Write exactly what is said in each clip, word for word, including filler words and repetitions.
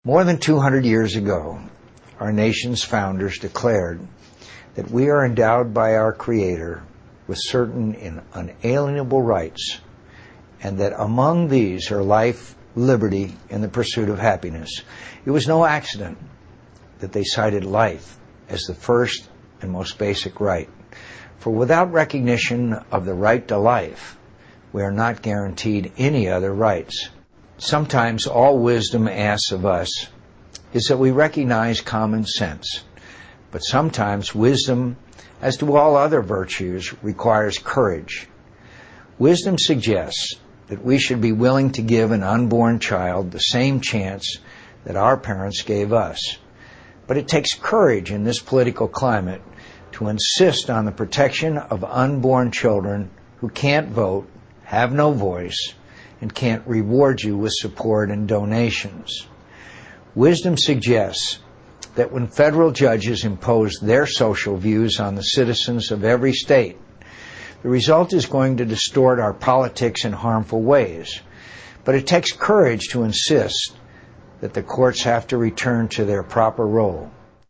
More than two hundred years ago, our nation's founders declared that we are endowed by our Creator with certain and unalienable rights, and that among these are life, liberty, and the pursuit of happiness. It was no accident that they cited life as the first and most basic right. For without recognition of the right to life, we are not guaranteed any other rights. Sometimes all wisdom asks of us is that we recognize common sense. But sometimes wisdom, as do all other virtues, requires courage. Wisdom suggests that we should be willing to give an unborn child the same chance that our parents gave us. But it takes courage in this political climate to insist on the protection of unborn children who can't vote, have no voice, and can't reward you with support and donations. Wisdom suggests that when federal judges impose their social views on the citizens of every state, the result is going to distort our politics in harmful ways. But it takes courage to insist that the courts have to return to their proper role.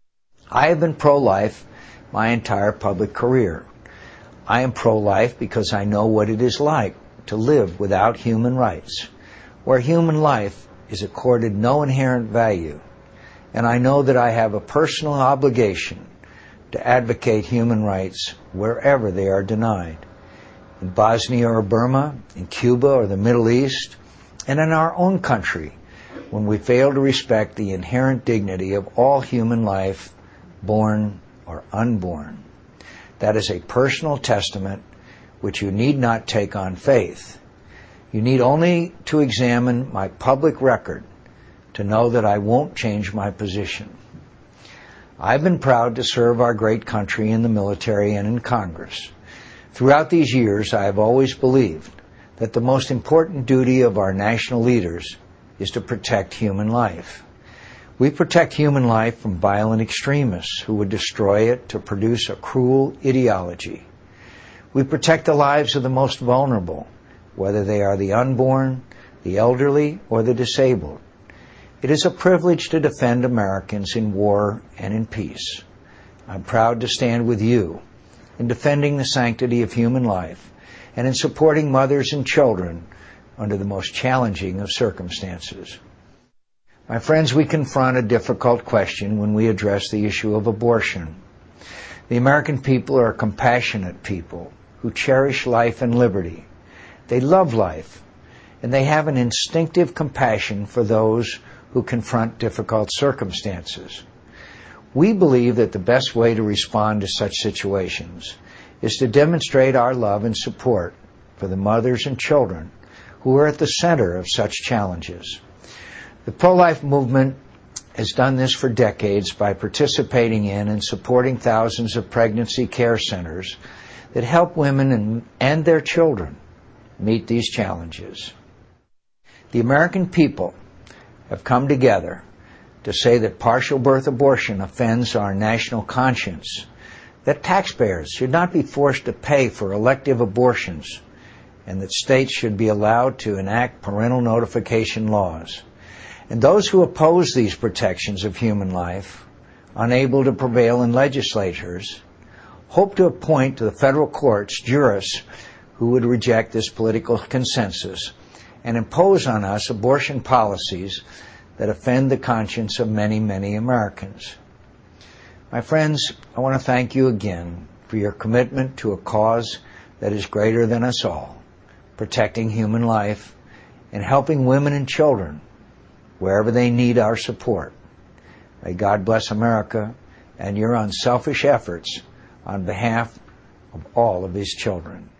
I have been pro-life my entire public career. I am pro-life because I know what it is like to live without human rights, where human life is accorded no inherent value. And I know that I have a personal obligation to advocate human rights wherever they are denied. In Bosnia or Burma, in Cuba or the Middle East, and in our own country, when we fail to respect the inherent dignity of all human life, born or unborn. That is a personal testament which you need not take on faith. You need only to examine my public record to know that I won't change my position. I've been proud to serve our great country in the military and in Congress. Throughout these years, I have always believed that the most important duty of our national leaders is to protect human life. We protect human life from violent extremists who would destroy it to produce a cruel ideology. We protect the lives of the most vulnerable, whether they are the unborn, the elderly, or the disabled. It is a privilege to defend Americans in war and in peace. I'm proud to stand with you in defending the sanctity of human life and in supporting mothers and children under the most challenging of circumstances. My friends, we confront a difficult question when we address the issue of abortion. The American people are a compassionate people who cherish life and liberty. They love life, and they have an instinctive compassion for those who confront difficult circumstances. We believe that the best way to respond to such situations is to demonstrate our love and support for the mothers and children who are at the center of such challenges. The pro-life movement has done this for decades by participating in and supporting thousands of pregnancy care centers that help women and, and their children meet these challenges. The American people have come together to say that partial birth abortion offends our national conscience, that taxpayers should not be forced to pay for elective abortions, and that states should be allowed to enact parental notification laws. And those who oppose these protections of human life, unable to prevail in legislatures, hope to appoint to the federal courts jurists who would reject this political consensus and impose on us abortion policies that offend the conscience of many, many Americans. My friends, I want to thank you again for your commitment to a cause that is greater than us all, protecting human life and helping women and children wherever they need our support. May God bless America and your unselfish efforts on behalf of all of His children.